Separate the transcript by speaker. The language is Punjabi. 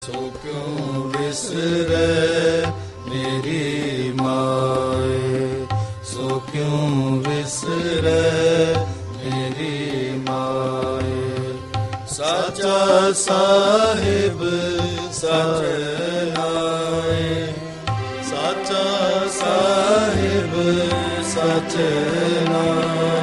Speaker 1: ਸੋ ਕਿਉ ਵਿਸਰੈ ਮੇਰੀ ਮਾਏ, ਸੋ ਕਿਉ ਵਿਸਰੈ ਮੇਰੀ ਮਾਏ। ਸਾਚਾ ਸਾਹਿਬ ਸਚ ਨਾਏ, ਸਾਚਾ ਸਾਹਿਬ ਸਚ ਨਾਏ।